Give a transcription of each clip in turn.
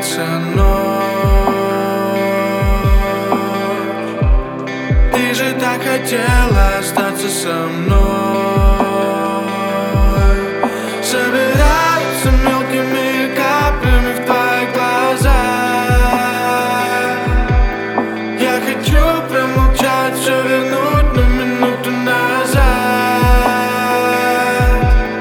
длится ночь. Ты же так хотела остаться со мной. Собираются мелкими каплями в твоих глазах. Я хочу промолчать, все вернуть на минуту назад.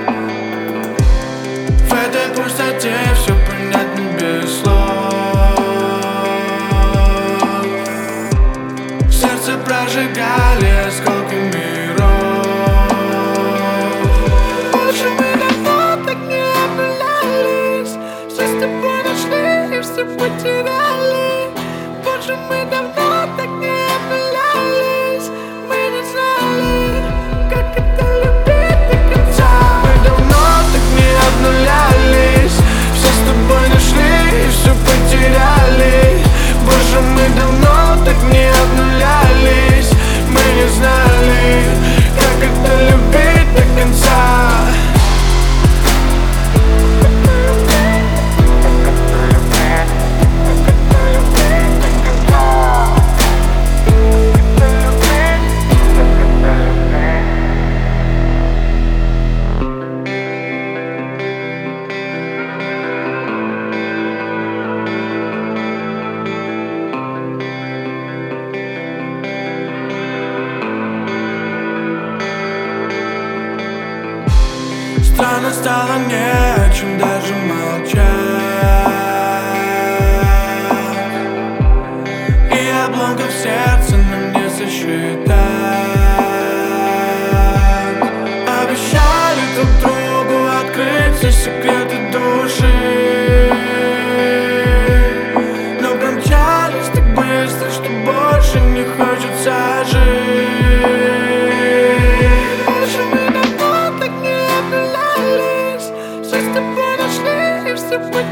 В этой пустоте все понятно без слов. Сердце прожигали осколки миров. Больше мы давно так не обнулялись. Все с тобой нашли и все потеряли. Больше мы давно так не обнулялись. Мы не знали, как это любить до конца. Мы давно так не обнулялись. Все с тобой нашли и все потеряли. Больше мы давно так не обнулялись. Мы не знали, как это любить до конца. Странно стало, не о чем даже молчать. И обломков сердца нам не сосчитать. Обещали друг другу открыть все секреты души, но промчались так быстро, что больше не хочется жить. Больше мы давно так не обнулялись. Все с тобой нашли и все